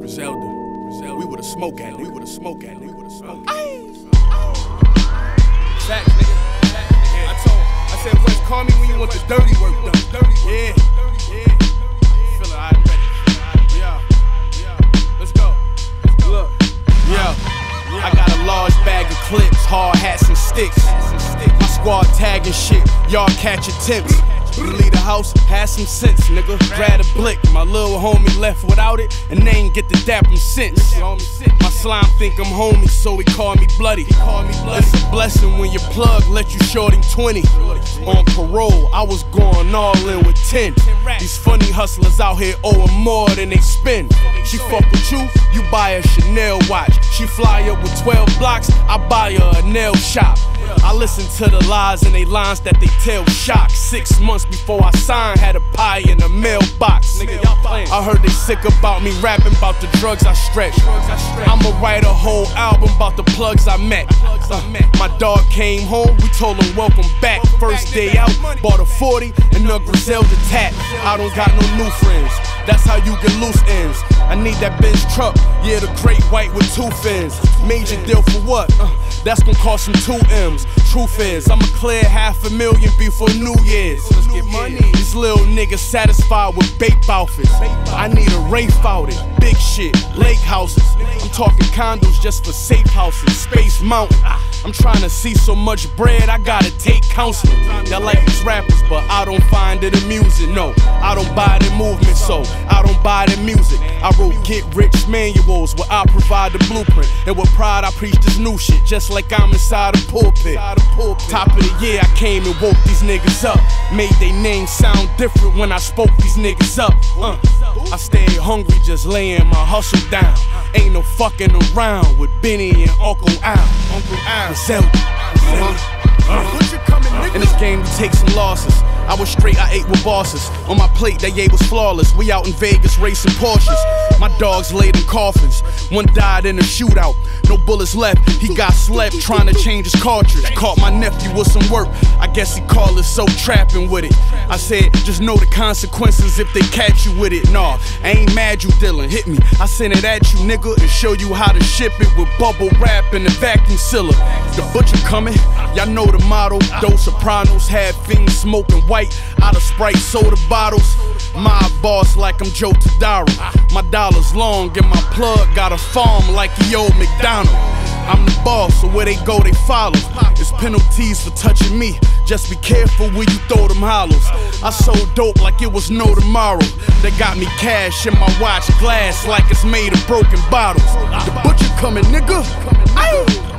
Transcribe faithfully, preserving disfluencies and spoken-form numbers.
Griselda, Griselda, we would've smoked at it, we would've smoked at it, we would've smoked at it. Facts, nigga. Yeah. I told, I said, Wes, call me when you want the dirty work done. Dirty work. Yeah, yeah. Feel it, I'm ready. Yeah, yeah. Let's go. Let's go. Look, yeah. I got a large bag of clips, hard hats and sticks. My squad tagging shit, y'all catch attempts. You leave the house, had some sense, nigga. Grab a blick, my little homie left without it, and they ain't get the dap him since. My slime think I'm homie, so he call me bloody. It's a blessing when your plug let you short him twenty. On parole, I was going all in with ten. These funny hustlers out here owing more than they spend. She fuck with you, you buy a Chanel watch. She fly up with twelve blocks, I buy her a nail shop. I listen to the lies and they lines that they tell shock. Six months before I signed, had a pie in a mailbox. I heard they sick about me rapping about the drugs I stretch. I'ma write a whole album about the plugs I met. Uh, my dog came home, we told him welcome back. First day out, bought a forty and a Griselda tat. I don't got no new friends, that's how you get loose ends. I need that Benz truck, yeah, the great white with two fins. Major deal for what? Uh, that's gonna cost some two M's. Truth is, I'ma clear half a million before New Year's. Let's get money. These little niggas satisfied with bape outfits. I need a Wraith out it, big shit, lake houses. I'm talking condos just for safe houses, Space Mountain. I'm trying to see so much bread, I gotta take counseling. Y'all like these rappers, but I don't find it amusing. No, I don't buy the movement, so I don't buy the music. I wrote get rich manuals where I provide the blueprint, and with pride I preach this new shit, just like I'm inside a pulpit. Top of the year I came and woke these niggas up, made they names sound different when I spoke these niggas up. uh, I stayed hungry just laying my hustle down. Ain't no fucking around with Benny and Uncle Al. Uncle Al. Griselda. Uh-huh. Uh. In this game we take some losses. I was straight, I ate with bosses. On my plate, that yay was flawless. We out in Vegas racing Porsches. My dogs laid in coffins. One died in a shootout. No bullets left. He got slept trying to change his cartridge. Caught my nephew with some work. I guess he called it so trapping with it. I said, just know the consequences if they catch you with it. Nah, I ain't mad you Dylan. Hit me. I send it at you, nigga, and show you how to ship it with bubble wrap and a vacuum sealer. The butcher coming. Y'all know the motto. Those Sopranos had fiends smoking white out of Sprite soda bottles. My boss like I'm Joe Todaro. My dollar's long and my plug got a farm like he old McDonald. I'm the boss, so where they go they follow. It's penalties for touching me. Just be careful where you throw them hollows. I sold dope like it was no tomorrow. They got me cash in my watch glass like it's made of broken bottles. The butcher coming, nigga. Aye.